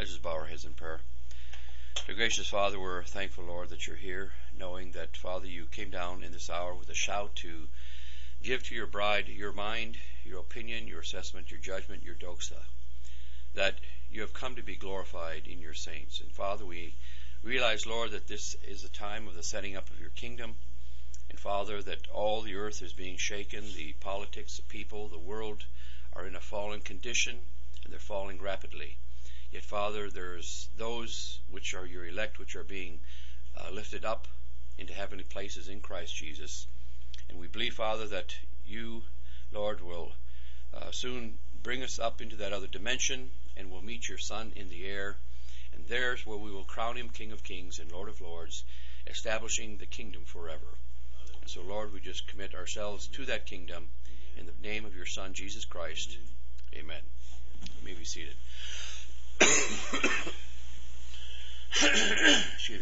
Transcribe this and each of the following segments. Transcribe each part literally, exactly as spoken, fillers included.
Let's just bow our heads in prayer. Dear gracious Father, we're thankful, Lord, that you're here, knowing that, Father, you came down in this hour with a shout to give to your bride your mind, your opinion, your assessment, your judgment, your doxa, that you have come to be glorified in your saints. And Father, we realize, Lord, that this is the time of the setting up of your kingdom. And Father, that all the earth is being shaken, the politics, the people, the world are in a fallen condition, and they're falling rapidly. Yet, Father, there's those which are your elect, which are being uh, lifted up into heavenly places in Christ Jesus. And we believe, Father, that you, Lord, will uh, soon bring us up into that other dimension, and we'll meet your Son in the air. And there's where we will crown him King of Kings and Lord of Lords, establishing the kingdom forever. And so, Lord, we just commit ourselves to that kingdom in the name of your Son, Jesus Christ. Amen. You may be seated. Excuse me.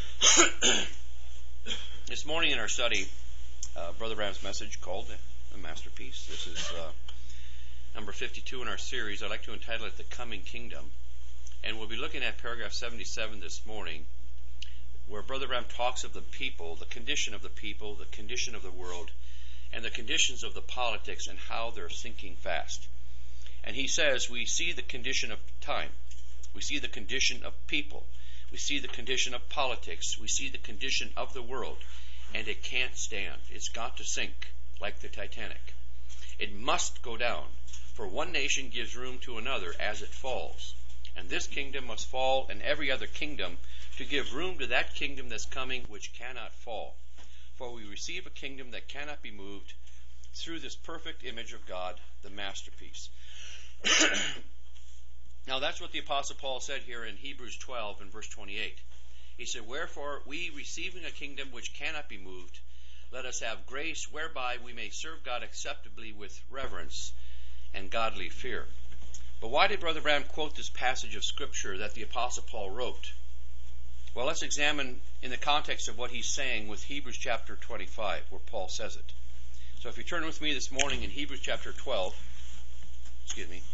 This morning in our study, uh, Brother Branham's message called A Masterpiece. This is uh, number fifty-two in our series. I'd like to entitle it The Coming Kingdom. And we'll be looking at paragraph seventy-seven this morning, where Brother Branham talks of the people, the condition of the people, the condition of the world, and the conditions of the politics and how they're sinking fast. And he says we see the condition of time. We see the condition of people. We see the condition of politics. We see the condition of the world. And it can't stand. It's got to sink like the Titanic. It must go down, for one nation gives room to another as it falls. And this kingdom must fall, and every other kingdom, to give room to that kingdom that's coming, which cannot fall. For we receive a kingdom that cannot be moved through this perfect image of God, the masterpiece. Now that's what the Apostle Paul said here in Hebrews twelve and verse twenty-eight. He said, "Wherefore we, receiving a kingdom which cannot be moved, let us have grace whereby we may serve God acceptably with reverence and godly fear." But why did Brother Branham quote this passage of Scripture that the Apostle Paul wrote? Well, let's examine in the context of what he's saying with Hebrews chapter twenty-five, where Paul says it. So if you turn with me this morning in Hebrews chapter twelve, excuse me,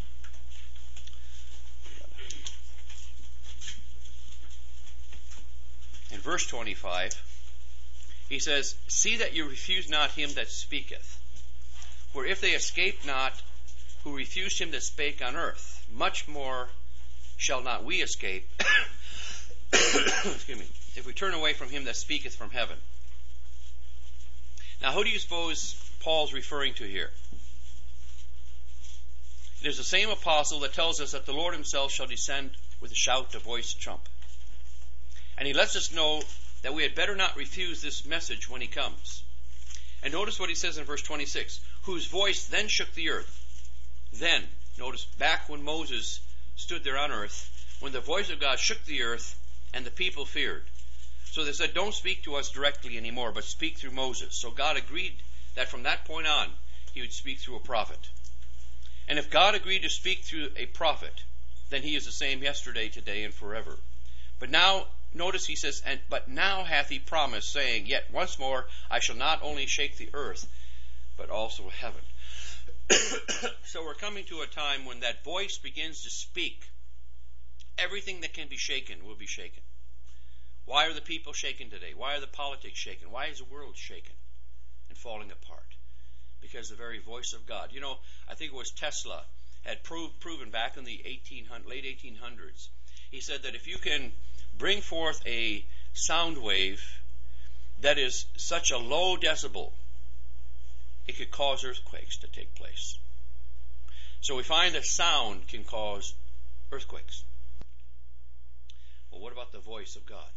in verse twenty-five, he says, "See that you refuse not him that speaketh. For if they escape not who refused him that spake on earth, much more shall not we escape excuse me, if we turn away from him that speaketh from heaven." Now, who do you suppose Paul's referring to here? It is the same apostle that tells us that the Lord himself shall descend with a shout, a voice, a trump. And he lets us know that we had better not refuse this message when he comes. And notice what he says in verse twenty-six. "Whose voice then shook the earth." Then, notice back when Moses stood there on earth, when the voice of God shook the earth and the people feared. So they said, don't speak to us directly anymore, but speak through Moses. So God agreed that from that point on, he would speak through a prophet. And if God agreed to speak through a prophet, then he is the same yesterday, today, and forever. But now, notice he says, and but now hath he promised, saying, Yet once more I shall not only shake the earth, but also heaven. So we're coming to a time when that voice begins to speak. Everything that can be shaken will be shaken. Why are the people shaken today? Why are the politics shaken? Why is the world shaken and falling apart? Because the very voice of God. You know, I think it was Tesla had prov- proven back in the eighteen hundreds, late eighteen hundreds. He said that if you can bring forth a sound wave that is such a low decibel, it could cause earthquakes to take place. So we find that sound can cause earthquakes. Well, what about the voice of God?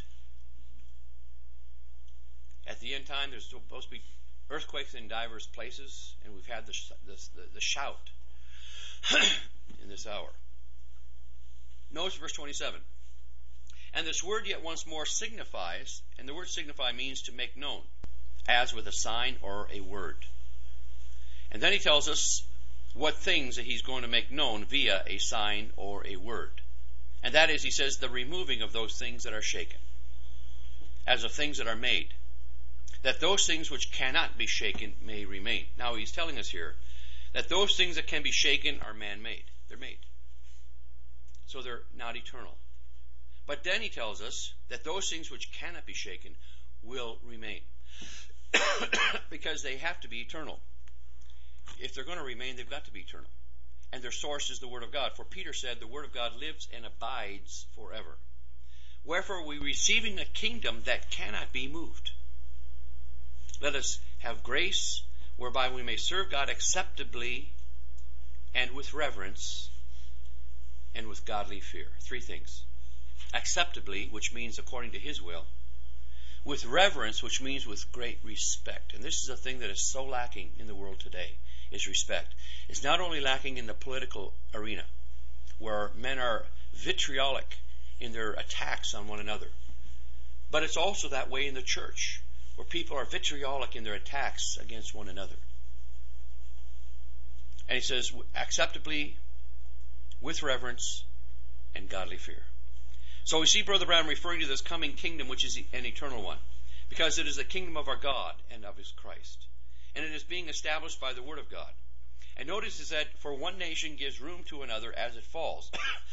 At the end time, there's supposed to be earthquakes in diverse places, and we've had the, the, the, the shout in this hour. Notice verse twenty-seven. "And this word yet once more signifies," and the word signify means to make known, as with a sign or a word. And then he tells us what things that he's going to make known via a sign or a word. And that is, he says, the removing of those things that are shaken, as of things that are made, that those things which cannot be shaken may remain. Now he's telling us here that those things that can be shaken are man-made. They're made. so they're not eternal. But then he tells us that those things which cannot be shaken will remain. Because they have to be eternal. If they're going to remain, they've got to be eternal. And their source is the Word of God. For Peter said, the Word of God lives and abides forever. Wherefore we receiving a kingdom that cannot be moved. Let us have grace whereby we may serve God acceptably and with reverence and with godly fear. Three things. Acceptably, which means according to His will. With reverence, which means with great respect. And this is a thing that is so lacking in the world today, is respect. It's not only lacking in the political arena, where men are vitriolic in their attacks on one another, but it's also that way in the church, where people are vitriolic in their attacks against one another. And he says, acceptably, with reverence, and godly fear. So we see Brother Branham referring to this coming kingdom, which is an eternal one, because it is the kingdom of our God and of His Christ. And it is being established by the Word of God. And notice is that for one nation gives room to another as it falls.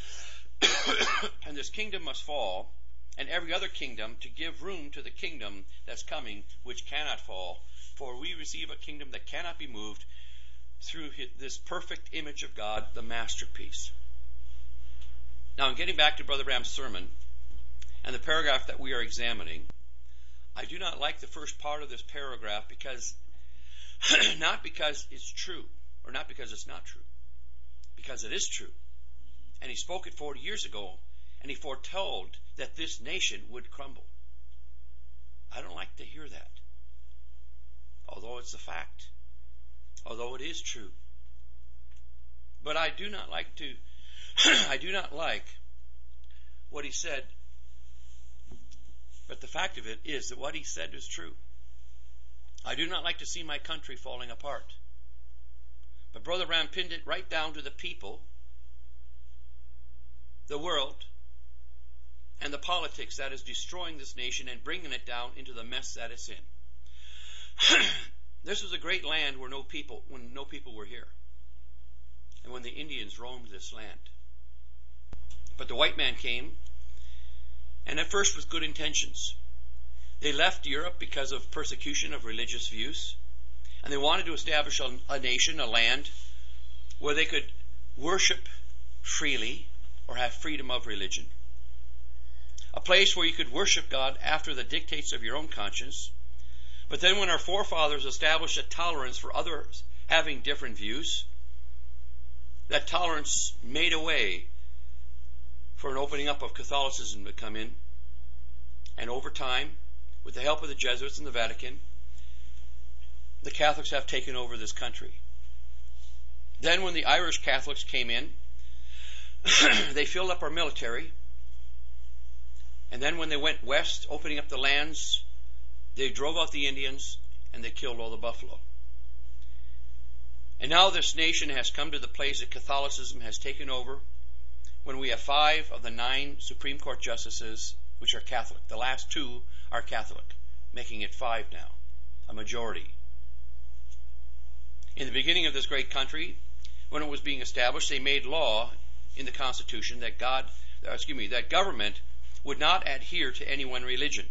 And this kingdom must fall, and every other kingdom to give room to the kingdom that's coming, which cannot fall. For we receive a kingdom that cannot be moved through this perfect image of God, the masterpiece. Now, in getting back to Brother Branham's sermon and the paragraph that we are examining, I do not like the first part of this paragraph because, not because it's true, or not because it's not true, because it is true. And he spoke it forty years ago, and he foretold that this nation would crumble. I don't like to hear that, although it's a fact, although it is true. But I do not like to I do not like what he said, but the fact of it is that what he said is true. I do not like to see my country falling apart. But Brother Branham pinned it right down to the people, the world, and the politics that is destroying this nation and bringing it down into the mess that it's in. This was a great land where no people, when no people were here, and when the Indians roamed this land. But the white man came, and at first with good intentions. They left Europe because of persecution of religious views, and they wanted to establish a, a nation, a land, where they could worship freely or have freedom of religion. A place where you could worship God after the dictates of your own conscience. But then when our forefathers established a tolerance for others having different views, that tolerance made a way for an opening up of Catholicism to come in. And over time, with the help of the Jesuits and the Vatican, the Catholics have taken over this country. Then when the Irish Catholics came in, they filled up our military. And then when they went west, opening up the lands, they drove out the Indians and they killed all the buffalo. And now this nation has come to the place that Catholicism has taken over, when we have five of the nine Supreme Court justices which are Catholic. The last two are Catholic, making it five now, a majority. In the beginning of this great country, when it was being established, they made law in the Constitution that God, excuse me, that government would not adhere to any one religion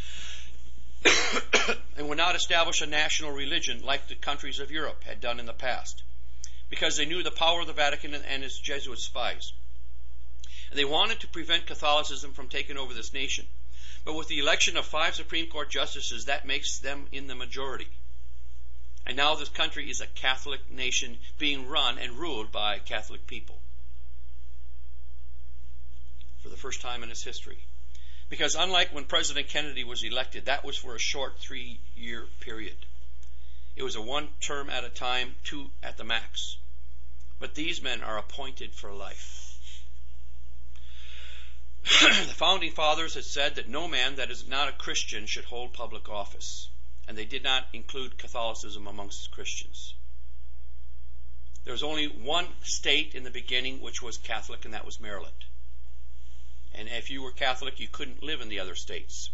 and would not establish a national religion like the countries of Europe had done in the past, because they knew the power of the Vatican and its Jesuit spies. And they wanted to prevent Catholicism from taking over this nation. But with the election of five Supreme Court justices, that makes them in the majority. And now this country is a Catholic nation being run and ruled by Catholic people for the first time in its history. Because unlike when President Kennedy was elected, that was for a short three-year period. It was a one term at a time, two at the max. But these men are appointed for life. The founding fathers had said that no man that is not a Christian should hold public office. And they did not include Catholicism amongst Christians. There was only one state in the beginning which was Catholic, and that was Maryland. And if you were Catholic, you couldn't live in the other states.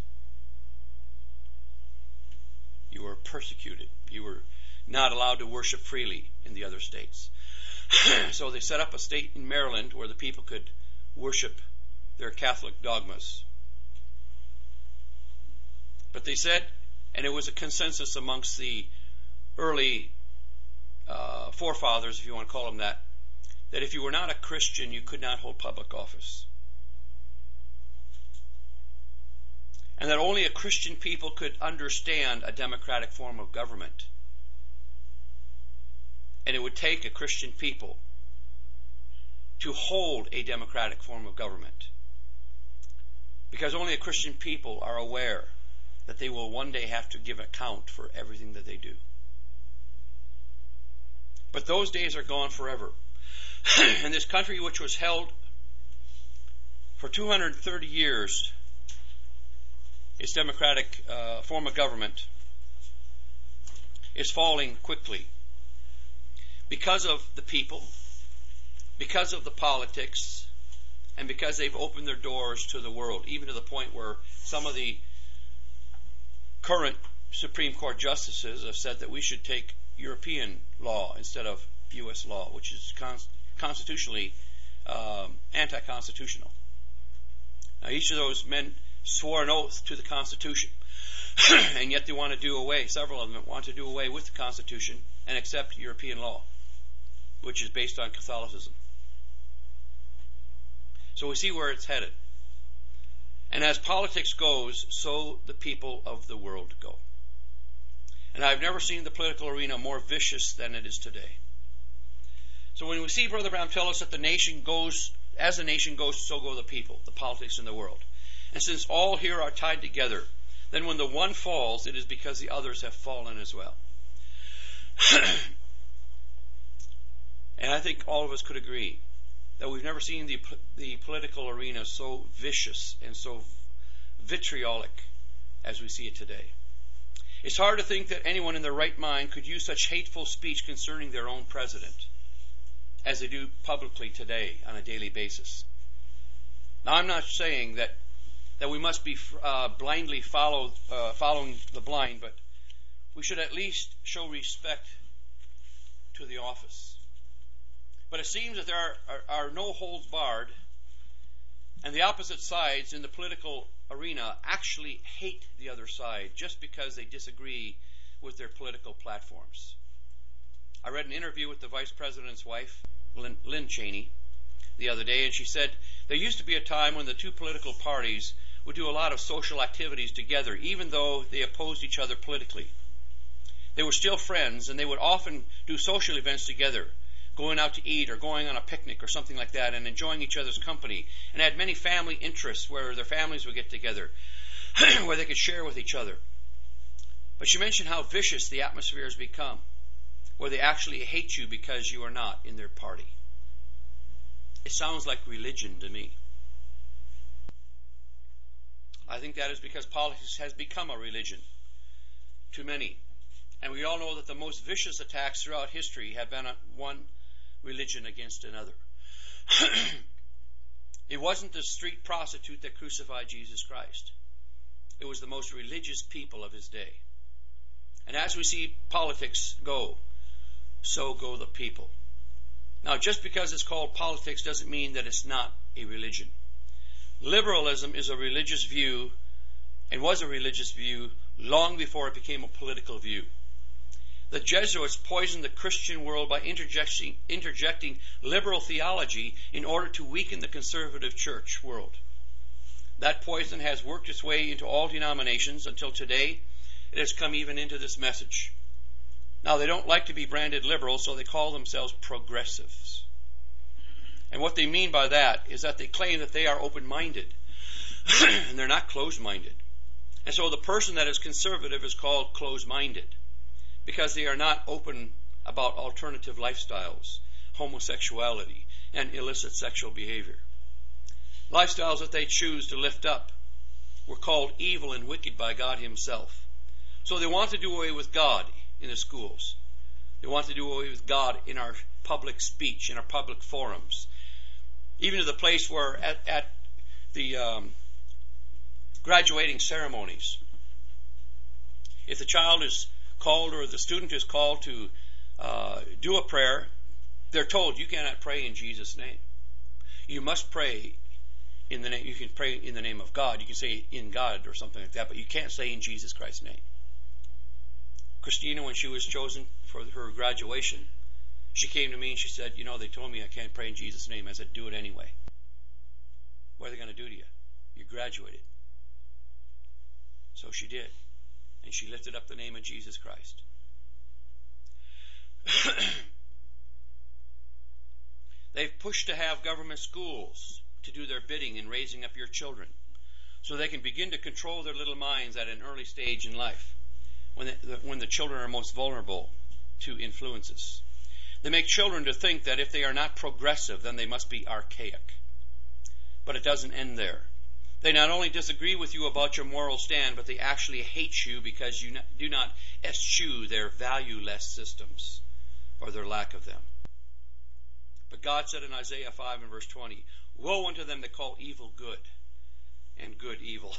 You were persecuted. You were not allowed to worship freely in the other states. So they set up a state in Maryland where the people could worship their Catholic dogmas. But they said, and it was a consensus amongst the early uh, forefathers, if you want to call them that, that if you were not a Christian, you could not hold public office. And that only a Christian people could understand a democratic form of government. And it would take a Christian people to hold a democratic form of government. Because only a Christian people are aware that they will one day have to give account for everything that they do. But those days are gone forever. And this country, which was held for two hundred thirty years, its democratic uh, form of government, is falling quickly because of the people, because of the politics, and because they've opened their doors to the world, even to the point where some of the current Supreme Court justices have said that we should take European law instead of U S law, which is con- constitutionally um, anti-constitutional. Now, each of those men swore an oath to the Constitution, and yet they want to do away, several of them want to do away with the Constitution and accept European law, which is based on Catholicism. So we see where it's headed. And as politics goes, so the people of the world go. And I've never seen the political arena more vicious than it is today. So when we see Brother Branham tell us that the nation goes, as the nation goes, so go the people, the politics in the world. And since all here are tied together, then when the one falls, it is because the others have fallen as well. And I think all of us could agree that we've never seen the the political arena so vicious and so vitriolic as we see it today. It's hard to think that anyone in their right mind could use such hateful speech concerning their own president as they do publicly today on a daily basis. Now, I'm not saying that that we must be uh, blindly follow, uh, following the blind, but we should at least show respect to the office. But it seems that there are, are, are no holds barred, and the opposite sides in the political arena actually hate the other side just because they disagree with their political platforms. I read an interview with the Vice President's wife, Lynn, Lynn Cheney, the other day, and she said there used to be a time when the two political parties would do a lot of social activities together, even though they opposed each other politically. They were still friends, and they would often do social events together, going out to eat or going on a picnic or something like that, and enjoying each other's company, and had many family interests where their families would get together, where they could share with each other. But she mentioned how vicious the atmosphere has become, where they actually hate you because you are not in their party. It sounds like religion to me. I think that is because politics has become a religion to many. And we all know that the most vicious attacks throughout history have been on one religion against another. It wasn't the street prostitute that crucified Jesus Christ. It was the most religious people of his day. And as we see politics go, so go the people. Now, just because it's called politics doesn't mean that it's not a religion. Liberalism is a religious view and was a religious view long before it became a political view. The Jesuits poisoned the Christian world by interjecting, interjecting liberal theology in order to weaken the conservative church world. That poison has worked its way into all denominations until today it has come even into this message. Now, they don't like to be branded liberal, so they call themselves progressives. And what they mean by that is that they claim that they are open-minded, and they're not closed-minded. And so the person that is conservative is called closed-minded, because they are not open about alternative lifestyles, homosexuality, and illicit sexual behavior. Lifestyles that they choose to lift up were called evil and wicked by God himself. So they want to do away with God in the schools. They want to do away with God in our public speech, in our public forums. Even to the place where at, at the um, graduating ceremonies, if the child is called or the student is called to uh, do a prayer, they're told you cannot pray in Jesus' name. You must pray in the name, you can pray in the name of God. You can say in God or something like that, but you can't say in Jesus Christ's name. Christina, when she was chosen for her graduation, she came to me and she said, you know, they told me I can't pray in Jesus' name. I said, do it anyway. What are they going to do to you? You graduated. So she did. And she lifted up the name of Jesus Christ. They've pushed to have government schools to do their bidding in raising up your children, so they can begin to control their little minds at an early stage in life, when the, when the children are most vulnerable to influences. They make children to think that if they are not progressive, then they must be archaic. But it doesn't end there. They not only disagree with you about your moral stand, but they actually hate you because you do not eschew their valueless systems or their lack of them. But God said in Isaiah five and verse twenty, woe unto them that call evil good and good evil,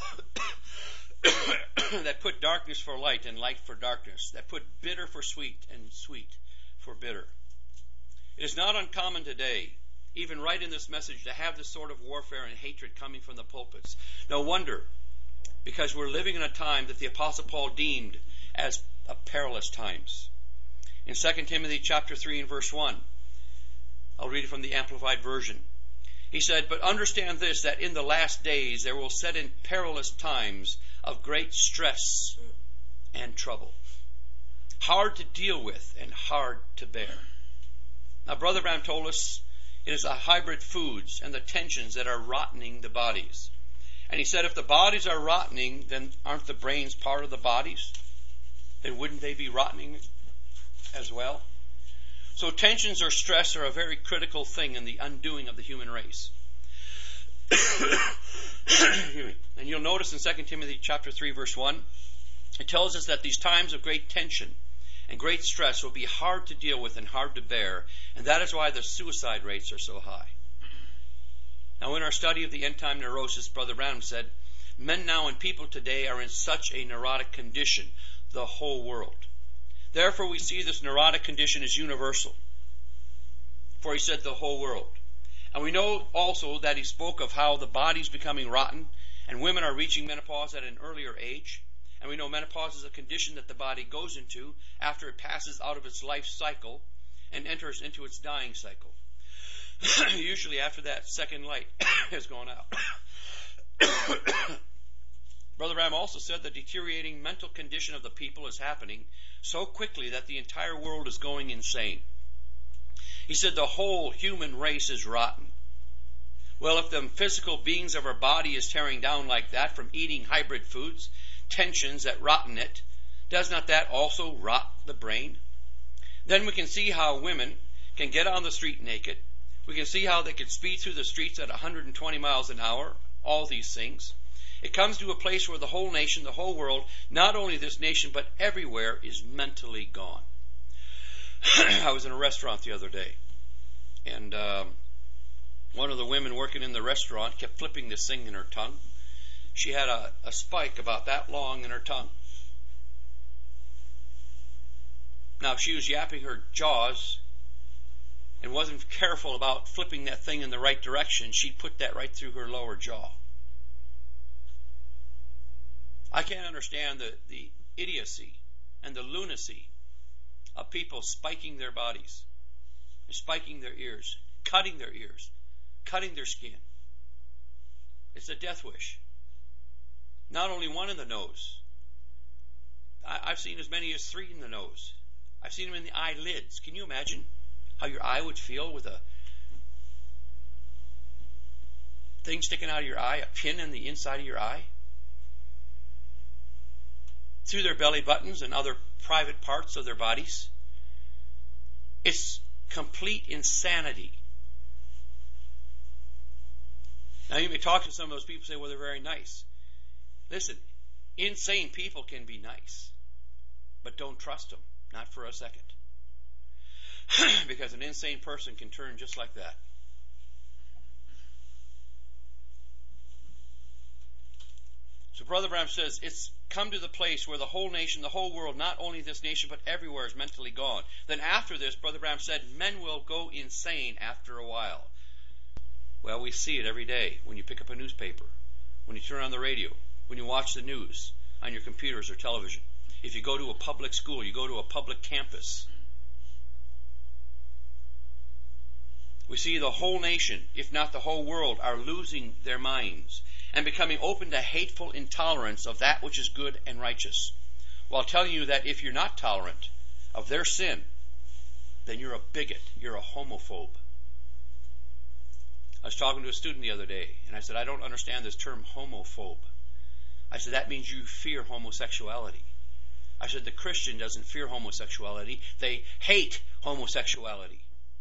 that put darkness for light and light for darkness, that put bitter for sweet and sweet for bitter. It is not uncommon today, even right in this message, to have this sort of warfare and hatred coming from the pulpits. No wonder, because we're living in a time that the Apostle Paul deemed as a perilous times. In Second Timothy chapter three and verse one, I'll read it from the Amplified Version. He said, but understand this, that in the last days there will set in perilous times of great stress and trouble, hard to deal with and hard to bear. Now, Brother Branham told us it is the hybrid foods and the tensions that are rottening the bodies. And he said if the bodies are rottening, then aren't the brains part of the bodies? Then wouldn't they be rottening as well? So tensions or stress are a very critical thing in the undoing of the human race. And you'll notice in Second Timothy chapter three, verse one, it tells us that these times of great tension and great stress will be hard to deal with and hard to bear, and that is why the suicide rates are so high. Now, in our study of the end-time neurosis, Brother Branham said, men now and people today are in such a neurotic condition, the whole world. Therefore, we see this neurotic condition is universal. For he said the whole world. And we know also that he spoke of how the body's becoming rotten and women are reaching menopause at an earlier age. And we know menopause is a condition that the body goes into after it passes out of its life cycle and enters into its dying cycle. Usually after that second light has gone out. Brother Ram also said the deteriorating mental condition of the people is happening so quickly that the entire world is going insane. He said the whole human race is rotten. Well, if the physical beings of our body is tearing down like that from eating hybrid foods, tensions that rotten it, does not that also rot the brain? Then we can see how women can get on the street naked. We can see how they can speed through the streets at one hundred twenty miles an hour, all these things. It comes to a place where the whole nation, the whole world, not only this nation, but everywhere is mentally gone. I was in a restaurant the other day, and um, one of the women working in the restaurant kept flipping this thing in her tongue. She had a, a spike about that long in her tongue. Now, if she was yapping her jaws and wasn't careful about flipping that thing in the right direction, she'd put that right through her lower jaw. I can't understand the, the idiocy and the lunacy of people spiking their bodies, spiking their ears, cutting their ears, cutting their skin. It's a death wish. Not only one in the nose. I, I've seen as many as three in the nose. I've seen them in the eyelids. Can you imagine how your eye would feel with a thing sticking out of your eye, a pin in the inside of your eye? Through their belly buttons and other private parts of their bodies. It's complete insanity. Now you may talk to some of those people and say, well, they're very nice. Listen, insane people can be nice, but don't trust them, not for a second. Because an insane person can turn just like that. So Brother Branham says it's come to the place where the whole nation, the whole world, not only this nation but everywhere is mentally gone. Then after this, Brother Branham said, men will go insane after a while. Well, we see it every day when you pick up a newspaper, when you turn on the radio, when you watch the news on your computers or television. If you go to a public school, you go to a public campus. We see the whole nation, if not the whole world, are losing their minds and becoming open to hateful intolerance of that which is good and righteous, while telling you that if you're not tolerant of their sin, then you're a bigot, you're a homophobe. I was talking to a student the other day, and I said, I don't understand this term homophobe. I said, that means you fear homosexuality. I said, the Christian doesn't fear homosexuality. They hate homosexuality.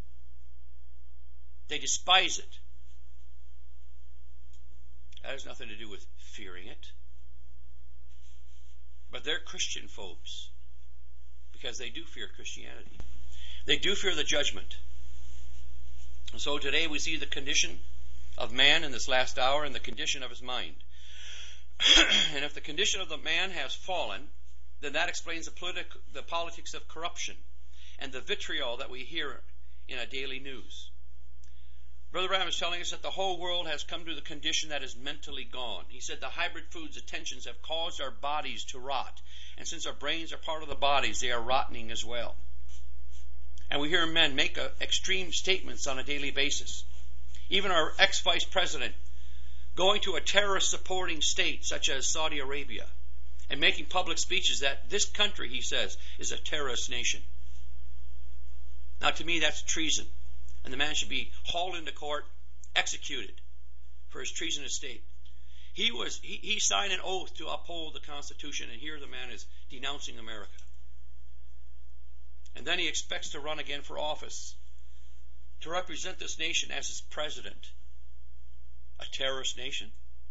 They despise it. That has nothing to do with fearing it. But they're Christian phobes because they do fear Christianity. They do fear the judgment. And so today we see the condition of man in this last hour and the condition of his mind. And if the condition of the man has fallen, then that explains the, politi- the politics of corruption and the vitriol that we hear in our daily news. Brother Branham is telling us that the whole world has come to the condition that is mentally gone. He said the hybrid foods, the tensions have caused our bodies to rot. And since our brains are part of the bodies, they are rotting as well. And we hear men make uh, extreme statements on a daily basis. Even our ex-vice president going to a terrorist-supporting state such as Saudi Arabia and making public speeches that this country, he says, is a terrorist nation. Now, to me, that's treason. And the man should be hauled into court, executed for his treasonous state. He was he, he signed an oath to uphold the Constitution, and here the man is denouncing America. And then he expects to run again for office, to represent this nation as his president. A terrorist nation?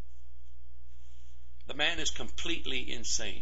The man is completely insane.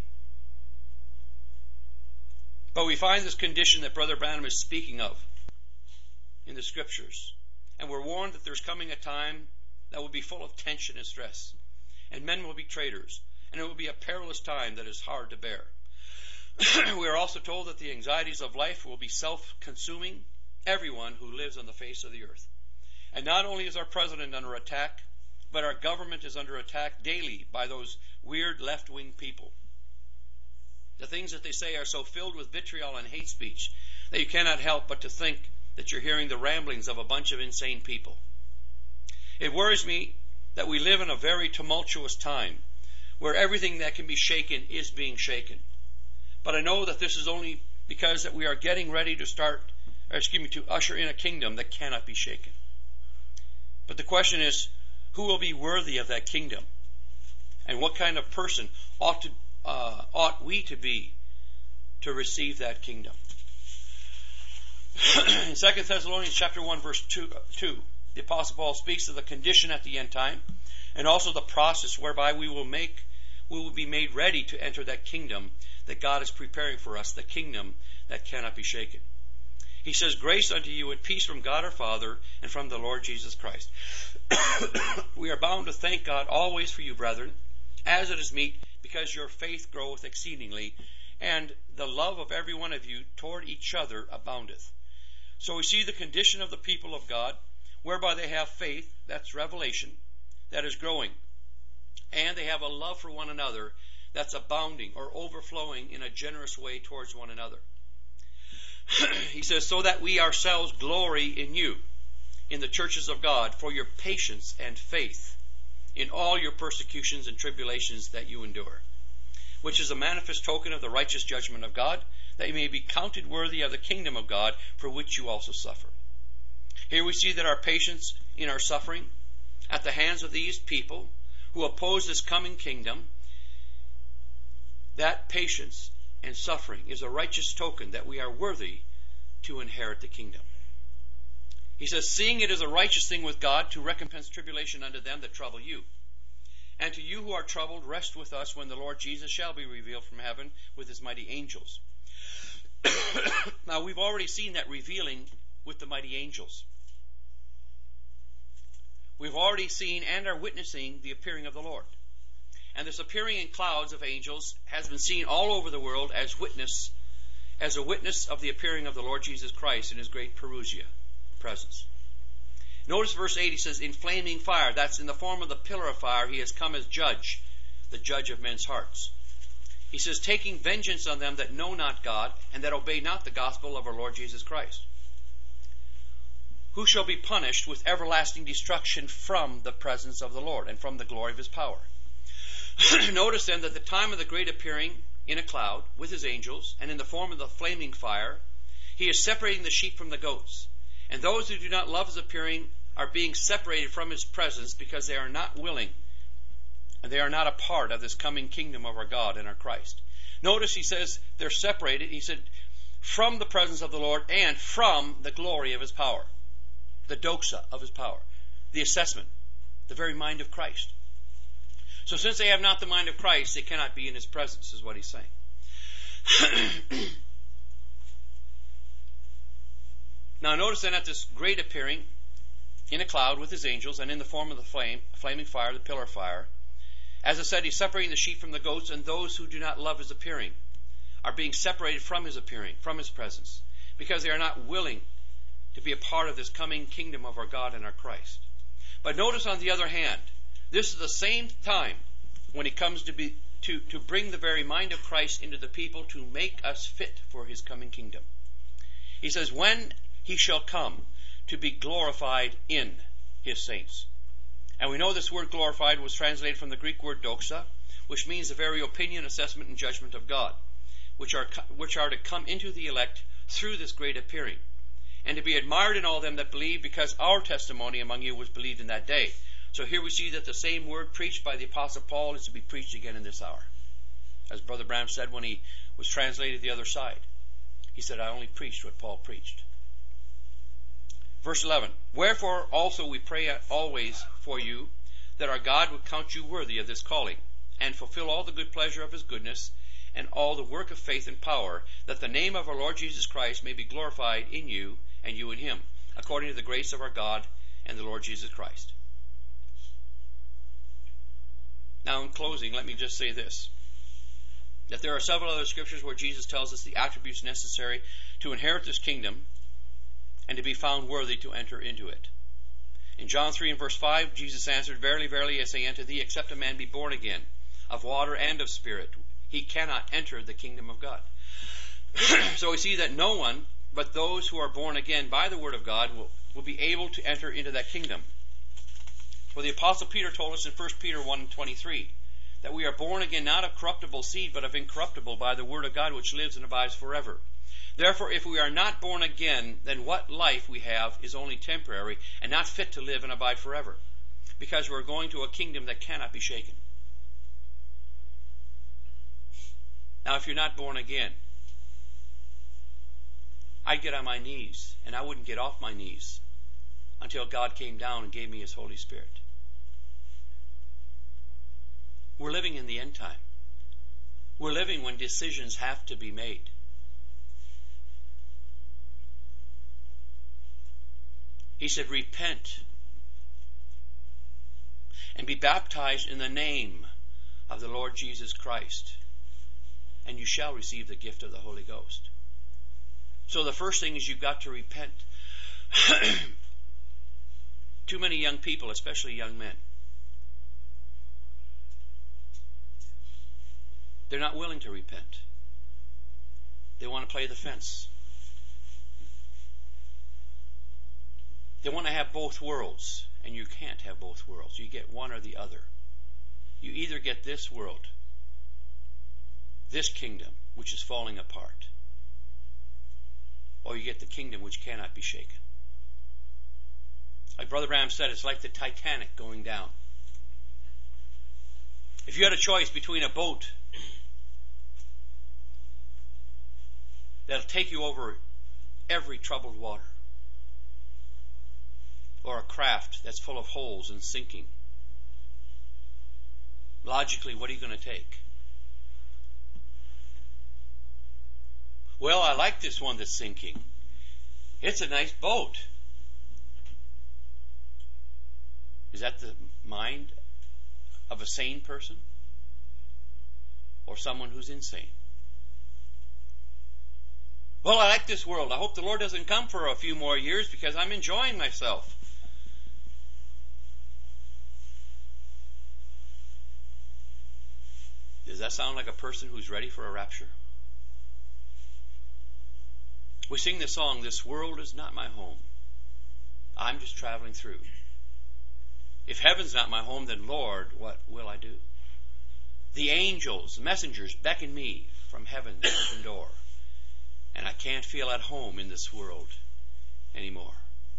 But we find this condition that Brother Branham is speaking of in the Scriptures. And we're warned that there's coming a time that will be full of tension and stress. And men will be traitors. And it will be a perilous time that is hard to bear. We are also told that the anxieties of life will be self-consuming everyone who lives on the face of the earth. And not only is our president under attack, but our government is under attack daily by those weird left-wing people. The things that they say are so filled with vitriol and hate speech that you cannot help but to think that you're hearing the ramblings of a bunch of insane people. It worries me that we live in a very tumultuous time where everything that can be shaken is being shaken. But I know that this is only because that we are getting ready to start, or excuse me, to usher in a kingdom that cannot be shaken. But the question is, who will be worthy of that kingdom? And what kind of person ought to uh, ought we to be to receive that kingdom? In Second Thessalonians chapter one, verse two, two, the Apostle Paul speaks of the condition at the end time, and also the process whereby we will make, we will be made ready to enter that kingdom that God is preparing for us, the kingdom that cannot be shaken. He says, "Grace unto you and peace from God our Father and from the Lord Jesus Christ." We are bound to thank God always for you, brethren, as it is meet, because your faith groweth exceedingly, and the love of every one of you toward each other aboundeth. So we see the condition of the people of God, whereby they have faith, that's revelation, that is growing. And they have a love for one another that's abounding or overflowing in a generous way towards one another. He says, so that we ourselves glory in you, in the churches of God, for your patience and faith in all your persecutions and tribulations that you endure, which is a manifest token of the righteous judgment of God, that you may be counted worthy of the kingdom of God, for which you also suffer. Here we see that our patience in our suffering at the hands of these people who oppose this coming kingdom, that patience and suffering is a righteous token that we are worthy to inherit the kingdom. He says, seeing it is a righteous thing with God to recompense tribulation unto them that trouble you. And to you who are troubled, rest with us when the Lord Jesus shall be revealed from heaven with his mighty angels. Now, we've already seen that revealing with the mighty angels. We've already seen and are witnessing the appearing of the Lord. And this appearing in clouds of angels has been seen all over the world as witness, as a witness of the appearing of the Lord Jesus Christ in his great Parousia presence. Notice verse eight, he says, in flaming fire. That's in the form of the pillar of fire. He has come as judge, the judge of men's hearts. He says, taking vengeance on them that know not God, and that obey not the gospel of our Lord Jesus Christ, who shall be punished with everlasting destruction from the presence of the Lord, and from the glory of his power. Notice then that the time of the great appearing in a cloud with his angels, and in the form of the flaming fire, he is separating the sheep from the goats. And those who do not love his appearing are being separated from his presence because they are not willing, and they are not a part of this coming kingdom of our God and our Christ. Notice he says they're separated, he said, from the presence of the Lord and from the glory of his power. The doxa of his power. The assessment. The very mind of Christ. So since they have not the mind of Christ, they cannot be in his presence, is what he's saying. Now notice then at this great appearing in a cloud with his angels, and in the form of the flame, flaming fire, the pillar of fire, as I said, he's separating the sheep from the goats, and those who do not love his appearing are being separated from his appearing, from his presence, because they are not willing to be a part of this coming kingdom of our God and our Christ. But notice on the other hand, this is the same time when he comes to be to, to bring the very mind of Christ into the people to make us fit for his coming kingdom. He says, when he shall come to be glorified in his saints. And we know this word glorified was translated from the Greek word doxa, which means the very opinion, assessment, and judgment of God, which are, which are to come into the elect through this great appearing, and to be admired in all them that believe, because our testimony among you was believed in that day. So here we see that the same word preached by the Apostle Paul is to be preached again in this hour. As Brother Branham said when he was translated the other side, he said, I only preached what Paul preached. Verse eleven, wherefore also we pray always for you, that our God would count you worthy of this calling, and fulfill all the good pleasure of his goodness, and all the work of faith and power, that the name of our Lord Jesus Christ may be glorified in you, and you in him, according to the grace of our God and the Lord Jesus Christ. Now in closing, let me just say this, that there are several other scriptures where Jesus tells us the attributes necessary to inherit this kingdom, and to be found worthy to enter into it. In John three and verse five, Jesus answered, verily, verily, I say unto thee, except a man be born again, of water and of spirit, he cannot enter the kingdom of God. So we see that no one but those who are born again by the word of God will, will be able to enter into that kingdom. For the Apostle Peter told us in First Peter one twenty-three, that we are born again not of corruptible seed, but of incorruptible, by the word of God which lives and abides forever. Therefore, if we are not born again, then what life we have is only temporary and not fit to live and abide forever, because we're going to a kingdom that cannot be shaken. Now, if you're not born again, I'd get on my knees, and I wouldn't get off my knees until God came down and gave me his Holy Spirit. We're living in the end time. We're living when decisions have to be made. He said, repent and be baptized in the name of the Lord Jesus Christ, and you shall receive the gift of the Holy Ghost. So the first thing is you've got to repent. Too many young people, especially young men, they're not willing to repent. They want to play the fence. They want to have both worlds, and you can't have both worlds. You get one or the other. You either get this world, this kingdom, which is falling apart, or you get the kingdom which cannot be shaken. Like Brother Branham said, it's like the Titanic going down. If you had a choice between a boat that'll take you over every troubled water, or a craft that's full of holes and sinking, logically, what are you going to take? Well, I like this one that's sinking. It's a nice boat. Is that the mind of a sane person? Or someone who's insane? Well, I like this world. I hope the Lord doesn't come for a few more years because I'm enjoying myself. that sound like a person who's ready for a rapture? We sing the song, "This world is not my home. I'm just traveling through. If heaven's not my home, then Lord, what will I do? The angels, the messengers beckon me from heaven's open door, and I can't feel at home in this world anymore.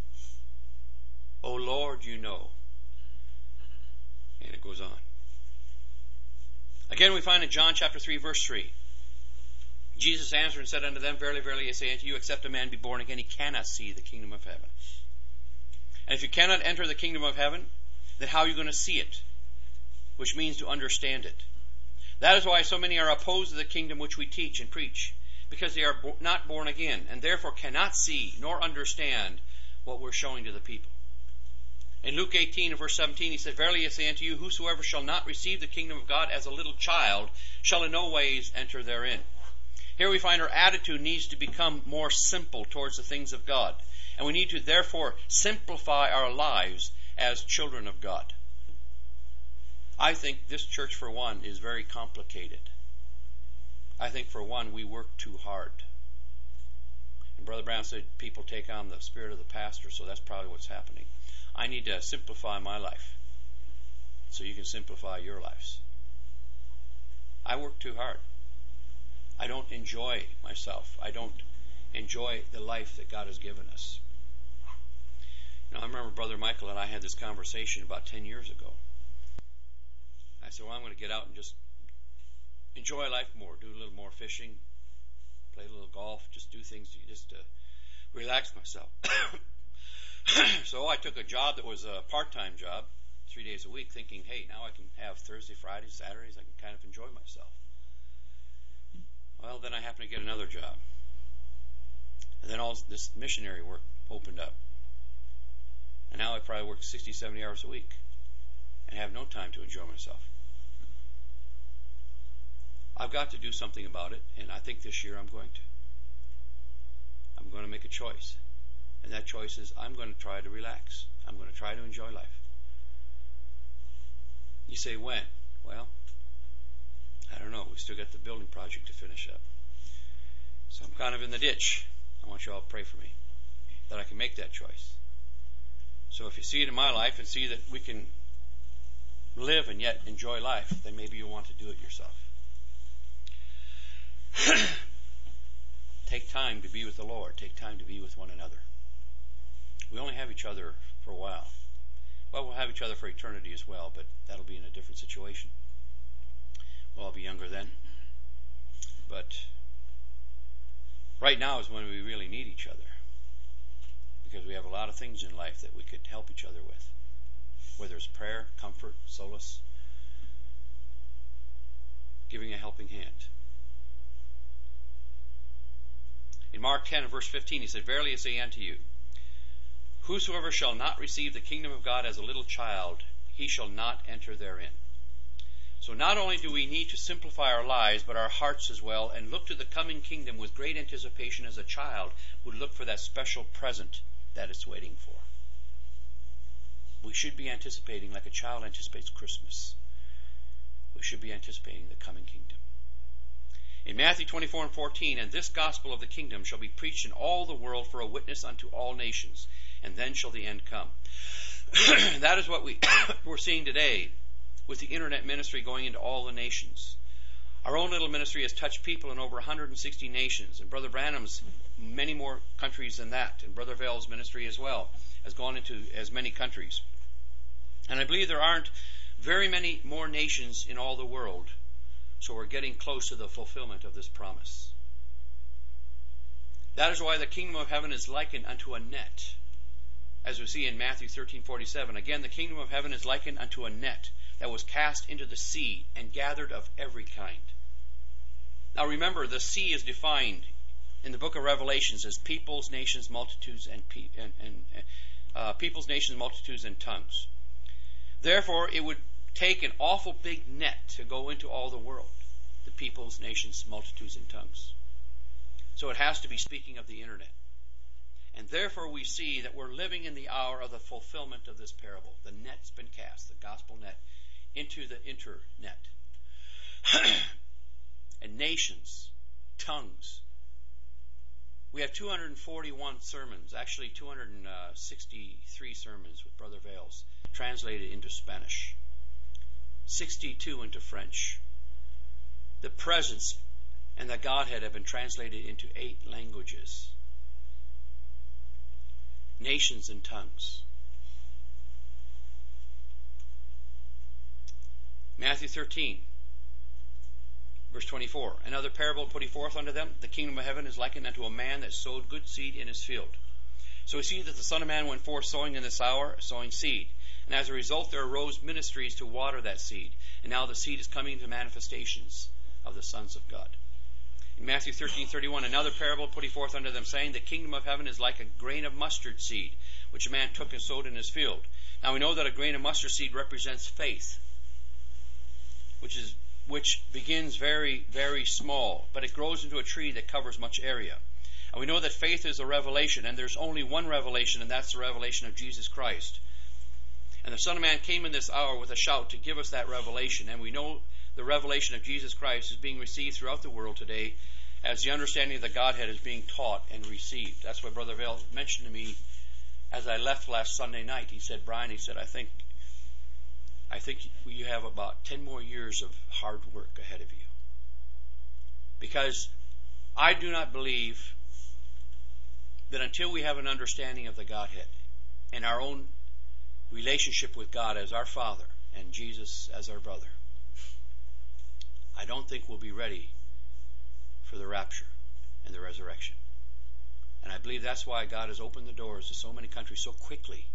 Oh Lord, you know." And it goes on. Again, we find in John chapter three, verse three, Jesus answered and said unto them, "Verily, verily, I say unto you, except a man be born again, he cannot see the kingdom of heaven." And if you cannot enter the kingdom of heaven, then how are you going to see it? Which means to understand it. That is why so many are opposed to the kingdom which we teach and preach, because they are bo- not born again, and therefore cannot see nor understand what we're showing to the people. In Luke eighteen and verse seventeen, he said, "Verily I say unto you, whosoever shall not receive the kingdom of God as a little child shall in no ways enter therein." Here we find our attitude needs to become more simple towards the things of God. And we need to therefore simplify our lives as children of God. I think this church, for one, is very complicated. I think, for one, we work too hard. And Brother Brown said people take on the spirit of the pastor, so that's probably what's happening. I need to simplify my life so you can simplify your lives. I work too hard. I don't enjoy myself. I don't enjoy the life that God has given us. You know, I remember Brother Michael and I had this conversation about ten years ago. I said, well, I'm going to get out and just enjoy life more, do a little more fishing, play a little golf, just do things to, just to relax myself. So I took a job that was a part-time job, three days a week, thinking, hey, now I can have Thursday, Friday, Saturdays, I can kind of enjoy myself. Well, then I happened to get another job. And then all this missionary work opened up. And now I probably work sixty, seventy hours a week and have no time to enjoy myself. I've got to do something about it, and I think this year I'm going to. I'm going to make a choice. And that choice is I'm going to try to relax. I'm going to try to enjoy life. You say, when? Well, I don't know. We still got the building project to finish up. So I'm kind of in the ditch. I want you all to pray for me that I can make that choice. So if you see it in my life and see that we can live and yet enjoy life, then maybe you'll want to do it yourself. Take time to be with the Lord. Take time to be with one another. We only have each other for a while. Well, we'll have each other for eternity as well, but that'll be in a different situation. We'll all be younger then. But right now is when we really need each other, because we have a lot of things in life that we could help each other with, whether it's prayer, comfort, solace, giving a helping hand. In Mark ten and verse fifteen, he said, "Verily I say unto you, whosoever shall not receive the kingdom of God as a little child, he shall not enter therein." So not only do we need to simplify our lives, but our hearts as well, and look to the coming kingdom with great anticipation as a child would look for that special present that it's waiting for. We should be anticipating like a child anticipates Christmas. We should be anticipating the coming kingdom. In Matthew twenty-four and fourteen, "And this gospel of the kingdom shall be preached in all the world for a witness unto all nations, and then shall the end come." That is what we, we're seeing today with the internet ministry going into all the nations. Our own little ministry has touched people in over one hundred sixty nations, and Brother Branham's many more countries than that, and Brother Vale's ministry as well has gone into as many countries. And I believe there aren't very many more nations in all the world, so we're getting close to the fulfillment of this promise. That is why the kingdom of heaven is likened unto a net, as we see in Matthew thirteen forty-seven. Again, the kingdom of heaven is likened unto a net that was cast into the sea and gathered of every kind. Now remember, the sea is defined in the book of Revelations as peoples, nations, multitudes, and, pe- and, and uh, peoples, nations, multitudes, and tongues. Therefore, it would take an awful big net to go into all the world, the peoples, nations, multitudes, and tongues. So it has to be speaking of the internet. And therefore we see that we're living in the hour of the fulfillment of this parable. The net's been cast, the gospel net, into the internet. and nations, tongues. We have two hundred forty-one sermons, actually two hundred sixty-three sermons with Brother Vales, translated into Spanish, sixty-two into French. The presence and the Godhead have been translated into eight languages, nations and tongues. Matthew thirteen, verse twenty-four. Another parable put he forth unto them, the kingdom of heaven is likened unto a man that sowed good seed in his field. So we see that the Son of Man went forth sowing in this hour, sowing seed. And as a result, there arose ministries to water that seed. And now the seed is coming to manifestations of the sons of God. In Matthew thirteen thirty-one, another parable put he forth unto them, saying, the kingdom of heaven is like a grain of mustard seed, which a man took and sowed in his field. Now we know that a grain of mustard seed represents faith, which is which begins very, very small, but it grows into a tree that covers much area. And we know that faith is a revelation, and there's only one revelation, and that's the revelation of Jesus Christ. And the Son of Man came in this hour with a shout to give us that revelation, and we know the revelation of Jesus Christ is being received throughout the world today as the understanding of the Godhead is being taught and received. That's what Brother Vale mentioned to me as I left last Sunday night. He said, Brian, he said, I think I think you have about ten more years of hard work ahead of you. Because I do not believe that until we have an understanding of the Godhead and our own relationship with God as our Father and Jesus as our brother, I don't think we'll be ready for the rapture and the resurrection. And I believe that's why God has opened the doors to so many countries so quickly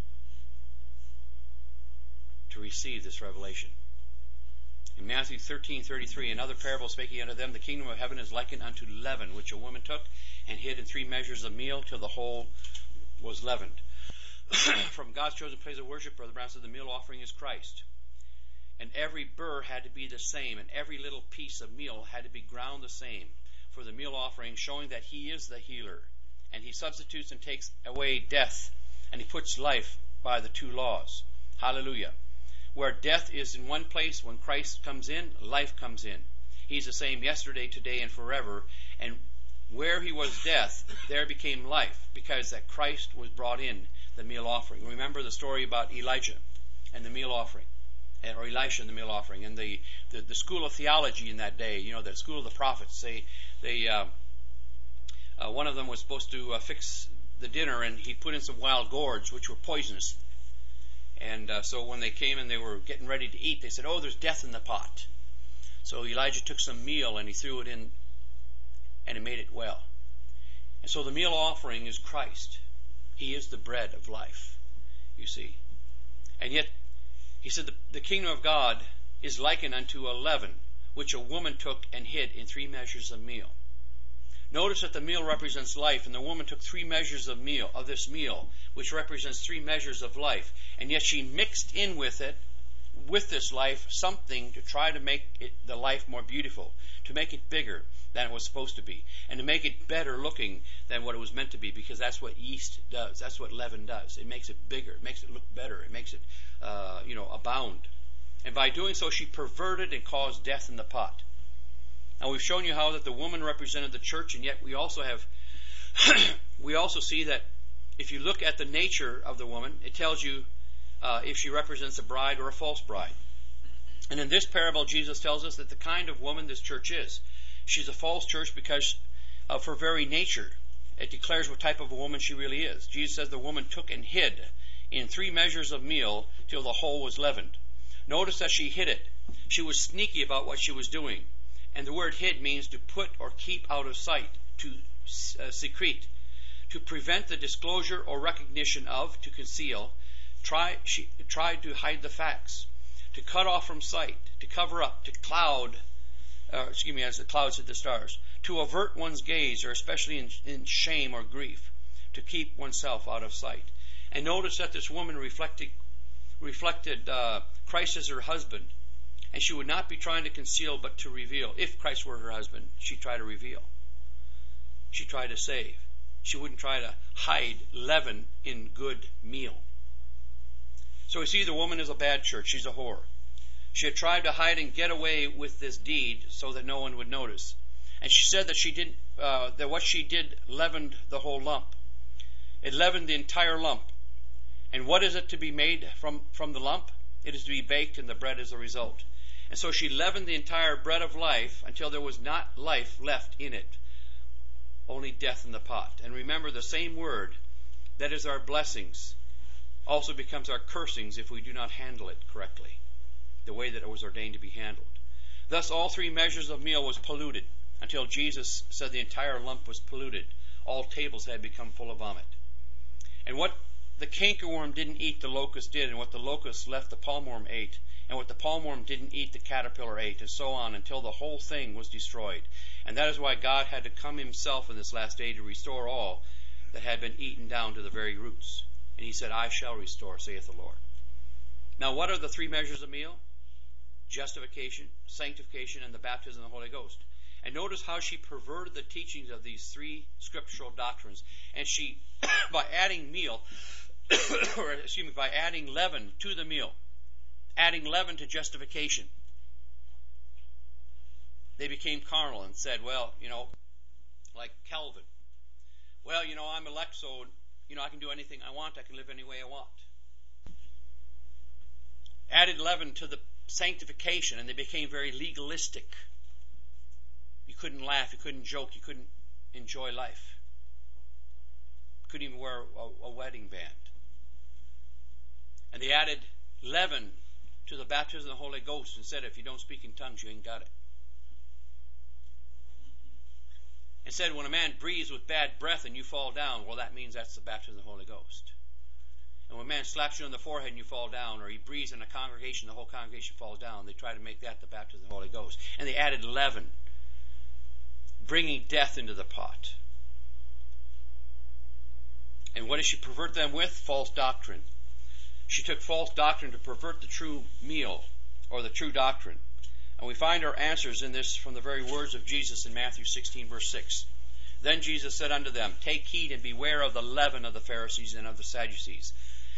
to receive this revelation. In Matthew thirteen thirty-three, another parable spake he unto them, the kingdom of heaven is likened unto leaven, which a woman took and hid in three measures of meal till the whole was leavened. From God's chosen place of worship, Brother Brown said, the meal offering is Christ. And every burr had to be the same, and every little piece of meal had to be ground the same for the meal offering, showing that he is the healer. And he substitutes and takes away death, and he puts life by the two laws. Hallelujah. Where death is in one place, when Christ comes in, life comes in. He's the same yesterday, today, and forever. And where he was death, there became life, because that Christ was brought in the meal offering. Remember the story about Elijah and the meal offering, or Elisha and the meal offering, and the, the, the school of theology in that day, you know, the school of the prophets. They, they, uh, uh, one of them was supposed to uh, fix the dinner, and he put in some wild gourds, which were poisonous. And uh, so when they came and they were getting ready to eat, they said, oh, there's death in the pot. So Elijah took some meal and he threw it in, and it made it well. And so the meal offering is Christ. He is the bread of life, you see. And yet, he said, the, the kingdom of God is likened unto a leaven, which a woman took and hid in three measures of meal. Notice that the meal represents life, and the woman took three measures of meal, of this meal, which represents three measures of life, and yet she mixed in with it, with this life, something to try to make it, the life more beautiful, to make it bigger than it was supposed to be, and to make it better looking than what it was meant to be, because that's what yeast does. That's what leaven does. It makes it bigger. It makes it look better. It makes it, uh, you know, abound. And by doing so, she perverted and caused death in the pot. Now we've shown you how that the woman represented the church, and yet we also have, we also see that if you look at the nature of the woman, it tells you uh, if she represents a bride or a false bride. And in this parable, Jesus tells us that the kind of woman this church is. She's a false church because of her very nature. It declares what type of a woman she really is. Jesus says the woman took and hid in three measures of meal till the whole was leavened. Notice that she hid it. She was sneaky about what she was doing. And the word hid means to put or keep out of sight, to uh, secrete, to prevent the disclosure or recognition of, to conceal. Try, she tried to hide the facts, to cut off from sight, to cover up, to cloud, uh, excuse me, as the clouds hid the stars, to avert one's gaze, or especially in, in shame or grief, to keep oneself out of sight. And notice that this woman reflected, reflected uh, Christ as her husband. And she would not be trying to conceal, but to reveal. If Christ were her husband, she'd try to reveal. She'd try to save. She wouldn't try to hide leaven in good meal. So we see the woman is a bad church. She's a whore. She had tried to hide and get away with this deed so that no one would notice. And she said that she did uh, that what she did leavened the whole lump. It leavened the entire lump. And what is it to be made from, from the lump? It is to be baked, and the bread is the result. And so she leavened the entire bread of life until there was not life left in it, only death in the pot. And remember, the same word that is our blessings also becomes our cursings if we do not handle it correctly, the way that it was ordained to be handled. Thus all three measures of meal was polluted, until Jesus said the entire lump was polluted. All tables had become full of vomit. And what the cankerworm didn't eat, the locust did, and what the locust left, the palmerworm ate, and what the palmerworm didn't eat, the caterpillar ate, and so on, until the whole thing was destroyed. And that is why God had to come himself in this last day to restore all that had been eaten down to the very roots. And he said, I shall restore, saith the Lord. Now, what are the three measures of meal? Justification, sanctification, and the baptism of the Holy Ghost. And notice how she perverted the teachings of these three scriptural doctrines. And she, by adding meal, or excuse me, by adding leaven to the meal, adding leaven to justification, they became carnal and said, well, you know, like Calvin, well, you know, I'm elect, so, you know, I can do anything I want. I can live any way I want. Added leaven to the sanctification, and they became very legalistic. You couldn't laugh, you couldn't joke, you couldn't enjoy life. You couldn't even wear a, a wedding band. And they added leaven to the baptism of the Holy Ghost and said, if you don't speak in tongues, you ain't got it. And said, when a man breathes with bad breath and you fall down, well, that means that's the baptism of the Holy Ghost. And when a man slaps you on the forehead and you fall down, or he breathes in a congregation, the whole congregation falls down, they try to make that the baptism of the Holy Ghost. And they added leaven, bringing death into the pot. And what did she pervert them with? False doctrine. She took false doctrine to pervert the true meal, or the true doctrine. And we find our answers in this from the very words of Jesus in Matthew sixteen, verse six. Then Jesus said unto them, take heed and beware of the leaven of the Pharisees and of the Sadducees.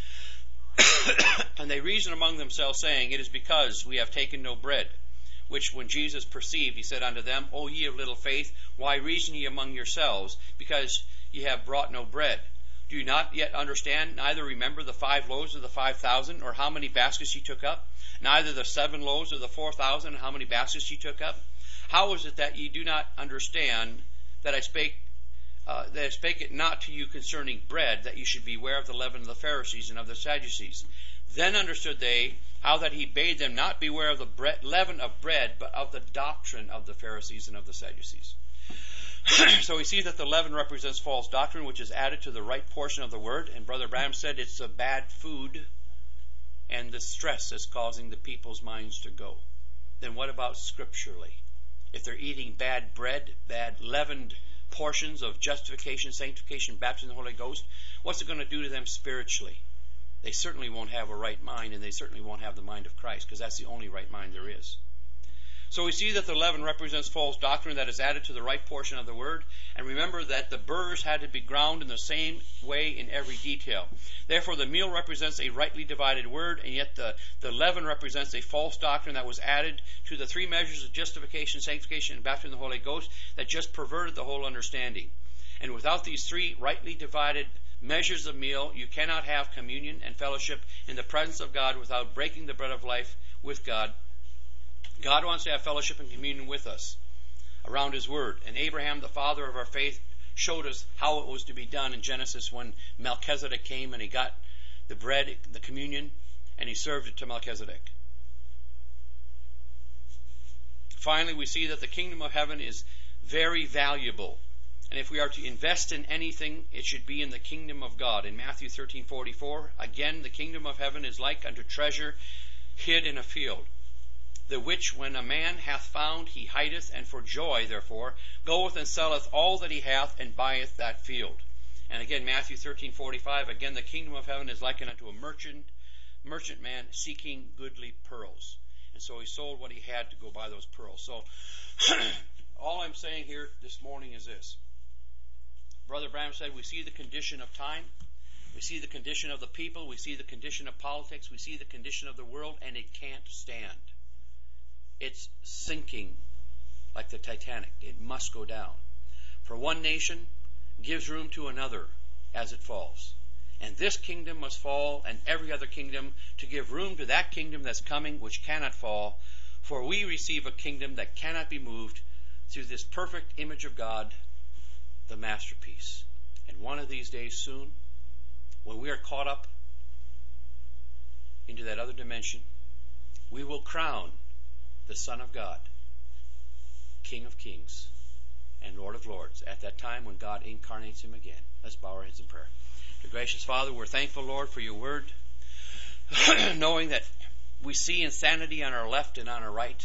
And they reasoned among themselves, saying, it is because we have taken no bread. Which when Jesus perceived, he said unto them, O ye of little faith, why reason ye among yourselves, because ye have brought no bread? Do you not yet understand, neither remember the five loaves of the five thousand, or how many baskets ye took up? Neither the seven loaves of the four thousand, and how many baskets ye took up? How is it that ye do not understand that I spake uh, that I spake it not to you concerning bread, that ye should beware of the leaven of the Pharisees and of the Sadducees? Then understood they how that he bade them not beware of the bread, leaven of bread, but of the doctrine of the Pharisees and of the Sadducees. So we see that the leaven represents false doctrine, which is added to the right portion of the word. And Brother Branham said it's a bad food, and the stress is causing the people's minds to go. Then what about scripturally? If they're eating bad bread, bad leavened portions of justification, sanctification, baptism of the Holy Ghost, what's it going to do to them spiritually? They certainly won't have a right mind, and they certainly won't have the mind of Christ, because that's the only right mind there is. So we see that the leaven represents false doctrine that is added to the right portion of the word. And remember that the burrs had to be ground in the same way in every detail. Therefore, the meal represents a rightly divided word, and yet the, the leaven represents a false doctrine that was added to the three measures of justification, sanctification, and baptism of the Holy Ghost that just perverted the whole understanding. And without these three rightly divided measures of meal, you cannot have communion and fellowship in the presence of God without breaking the bread of life with God. God wants to have fellowship and communion with us around His Word. And Abraham, the father of our faith, showed us how it was to be done in Genesis when Melchizedek came and he got the bread, the communion, and he served it to Melchizedek. Finally, we see that the kingdom of heaven is very valuable. And if we are to invest in anything, it should be in the kingdom of God. In Matthew thirteen forty-four, again, the kingdom of heaven is like unto treasure hid in a field, the which when a man hath found, he hideth, and for joy, therefore, goeth and selleth all that he hath, and buyeth that field. And again, Matthew thirteen forty-five, again, the kingdom of heaven is likened unto a merchant, merchant man seeking goodly pearls. And so he sold what he had to go buy those pearls. So, all I'm saying here this morning is this. Brother Branham said we see the condition of time, we see the condition of the people, we see the condition of politics, we see the condition of the world, and it can't stand. it's sinking like the Titanic. It must go down. For one nation gives room to another as it falls. And this kingdom must fall, and every other kingdom, to give room to that kingdom that's coming, which cannot fall. For we receive a kingdom that cannot be moved through this perfect image of God, the masterpiece. And one of these days soon, when we are caught up into that other dimension, we will crown the Son of God, King of Kings and Lord of Lords, at that time when God incarnates him again. Let's bow our heads in prayer. Dear gracious Father, we're thankful, Lord, for your word, knowing that we see insanity on our left and on our right,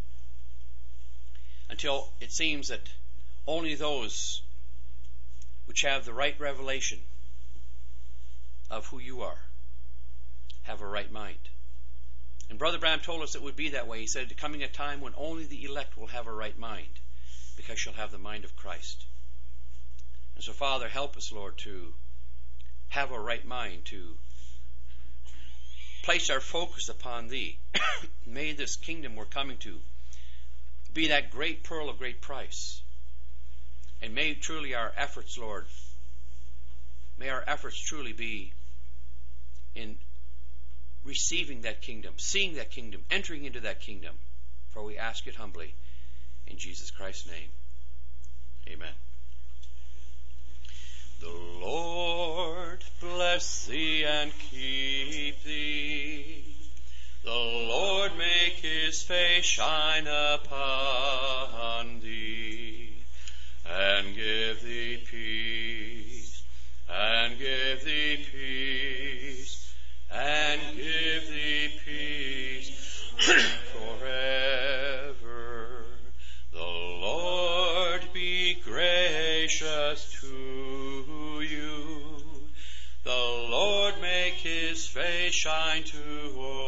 until it seems that only those which have the right revelation of who you are have a right mind. And Brother Branham told us it would be that way. He said, coming a time when only the elect will have a right mind, because she'll have the mind of Christ. And so, Father, help us, Lord, to have a right mind, to place our focus upon Thee. May this kingdom we're coming to be that great pearl of great price. And may truly our efforts, Lord, may our efforts truly be in receiving that kingdom, seeing that kingdom, entering into that kingdom. For we ask it humbly in Jesus Christ's name. Amen. The Lord bless thee and keep thee. The Lord make his face shine upon thee, and give thee peace, and give thee peace, and give thee peace forever. The Lord be gracious to you. The Lord make his face shine toward